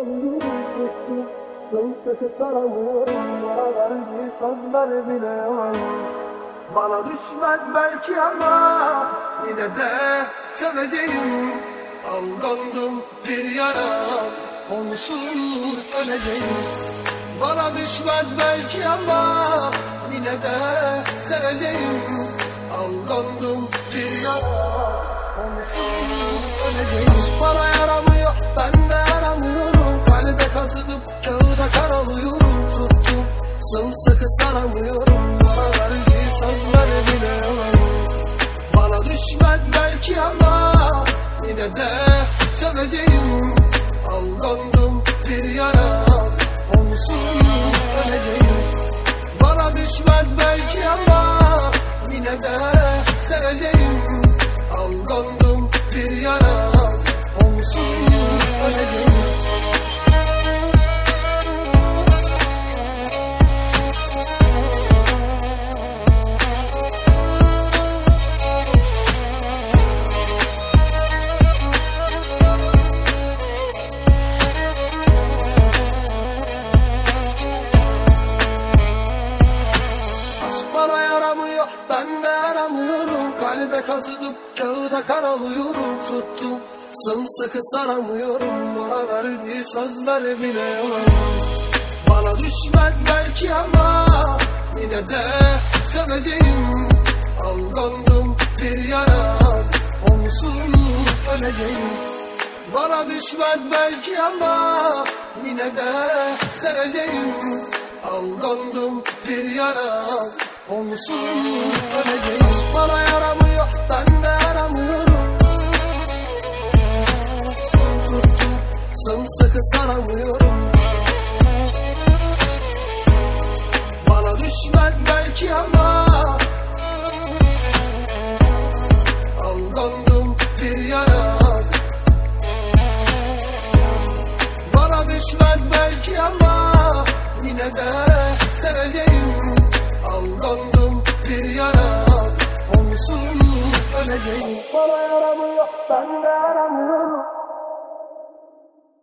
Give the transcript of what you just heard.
karamıyorum, sımsıkı saramıyorum, bana verdiği sözler bile yalan. Bana düşmez belki ama yine de seveceğim. Aldandım bir yara, onsuz öleceğim. Bana düşmez belki ama yine de seveceğim. Aldandım bir yara, onsuz öleceğim. Bana yaramıyor, ben de yaramıyorum. Kalbe kazıdım, kağıda karalıyorum. Tuttum, sımsıkı saramıyorum. Bana verdiği sözler bile yalan. Bana düşmez belki ama yine de seveceğim. Aldandım bir yara, onsuz öleceğim. Bana düşmez belki ama yine de seveceğim. Aldandım bir yara, onsuz öleceğim. Bana yaramıyor, ben de yaramıyorum. Kalbe kazıdım, kağıda karalıyorum. Tuttum, sımsıkı saramıyorum. Bana verdiği sözler bile yalan. Bana düşmez belki ama yine de seveceğim. Aldandım bir yara, onsuz öleceğim. Bana düşmez belki ama yine de seveceğim. Aldandım bir yara, onsuz öleceğim. Bana yaramıyor, ben de yaramıyorum. Tuttum, sımsıkı saramıyorum. Bana düşmez belki ama aldandım bir yara. Bana düşmez belki ama yine de seveceğim. Aldandım bir yara, onsuz öleceğim. Bana yaramıyor, ben de yaramıyorum.